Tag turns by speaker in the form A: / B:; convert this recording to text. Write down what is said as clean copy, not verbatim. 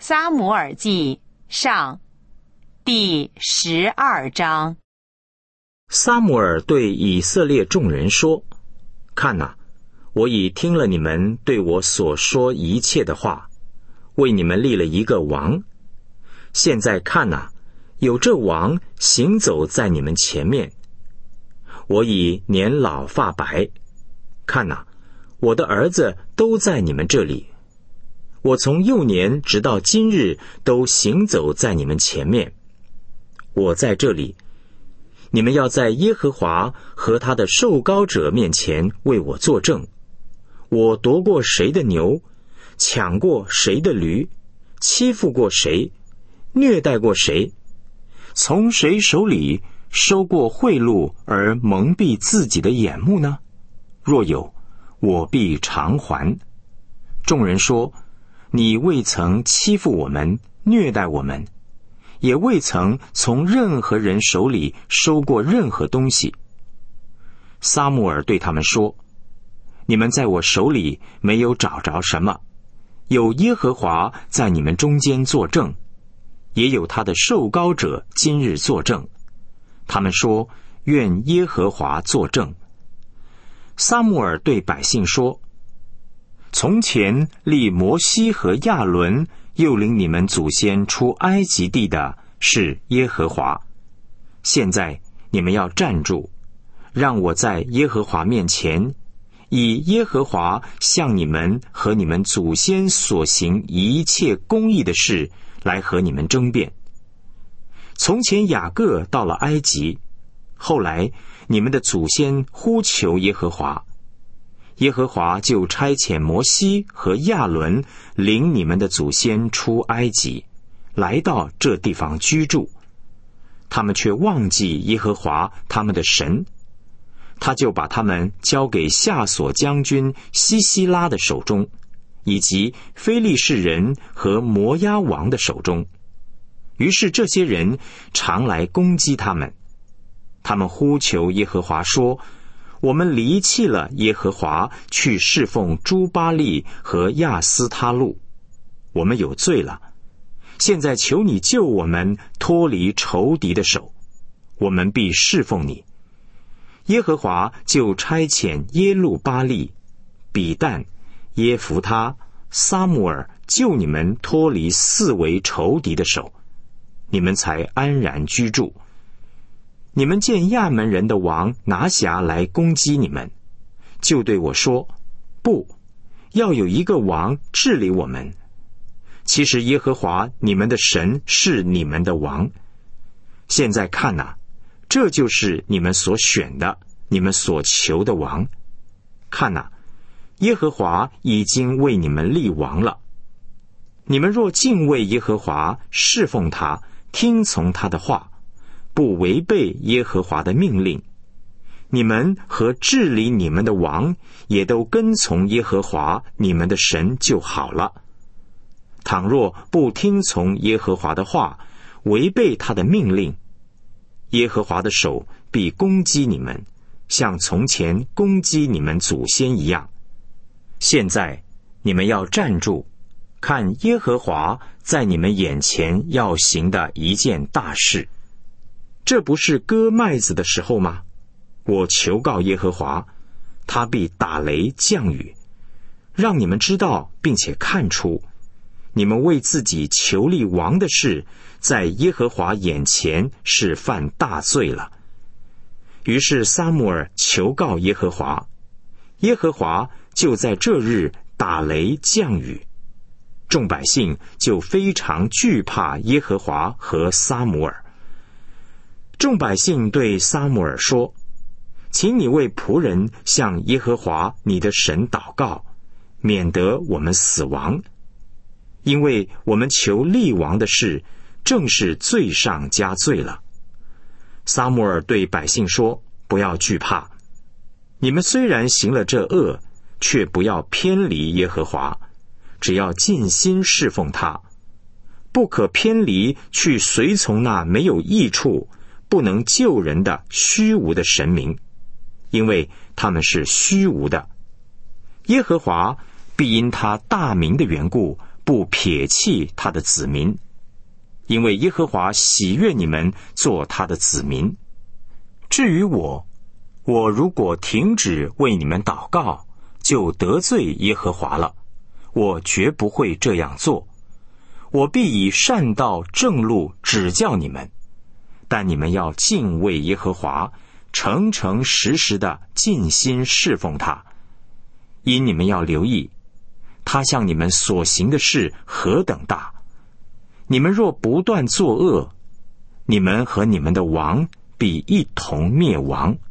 A: 撒母耳记上第12章。
B: 撒母耳对以色列众人说：看哪，我已听了你们对我所说一切的话，为你们立了一个王。现在看哪，有这王行走在你们前面。我已年老发白，看哪，我的儿子都在你们这里。我从幼年直到今日都行走在你们前面。我在这里，你们要在耶和华和他的受膏者面前为我作证。我夺过谁的牛，抢过谁的驴，欺负过谁，虐待过谁，从谁手里收过贿赂而蒙蔽自己的眼目呢？若有，我必偿还。众人说：你未曾欺负我们，虐待我们，也未曾从任何人手里收过任何东西。撒母耳对他们说：你们在我手里没有找着什么，有耶和华在你们中间作证，也有他的受膏者今日作证。他们说：愿耶和华作证。撒母耳对百姓说：从前立摩西和亚伦，又领你们祖先出埃及地的是耶和华。现在你们要站住，让我在耶和华面前，以耶和华向你们和你们祖先所行一切公义的事来和你们争辩。从前雅各到了埃及，后来你们的祖先呼求耶和华，耶和华就差遣摩西和亚伦领你们的祖先出埃及，来到这地方居住。他们却忘记耶和华他们的神，他就把他们交给夏所将军西西拉的手中，以及非利士人和摩押王的手中。于是这些人常来攻击他们。他们呼求耶和华说：我们离弃了耶和华，去侍奉诸巴力和亚斯他路，我们有罪了。现在求你救我们脱离仇敌的手，我们必侍奉你。耶和华就差遣耶路巴力、比但、耶弗他、撒母耳救你们脱离四围仇敌的手，你们才安然居住。你们见亚门人的王拿辖来攻击你们，就对我说：不，要有一个王治理我们。其实耶和华你们的神是你们的王。现在看哪，这就是你们所选的，你们所求的王。看哪，耶和华已经为你们立王了。你们若敬畏耶和华，侍奉他，听从他的话，不违背耶和华的命令，你们和治理你们的王也都跟从耶和华你们的神就好了。倘若不听从耶和华的话，违背他的命令，耶和华的手必攻击你们，像从前攻击你们祖先一样。现在你们要站住，看耶和华在你们眼前要行的一件大事。这不是割麦子的时候吗？我求告耶和华，他必打雷降雨，让你们知道并且看出，你们为自己求立王的事，在耶和华眼前是犯大罪了。于是撒母耳求告耶和华，耶和华就在这日打雷降雨，众百姓就非常惧怕耶和华和撒母耳。众百姓对撒母耳说：请你为仆人向耶和华你的神祷告，免得我们死亡，因为我们求立王的事正是罪上加罪了。撒母耳对百姓说：不要惧怕，你们虽然行了这恶，却不要偏离耶和华，只要尽心侍奉他，不可偏离去随从那没有益处、不能救人的虚无的神明，因为他们是虚无的。耶和华必因他大名的缘故， 不撇弃他的子民，因为耶和华喜悦你们做他的子民。至于我如果停止为你们祷告，就得罪耶和华了。我绝不会这样做，我必以善道正路指教你们，但你们要敬畏耶和华，诚诚实实的尽心侍奉他。因你们要留意，他向你们所行的事何等大。你们若不断作恶，你们和你们的王必一同灭亡。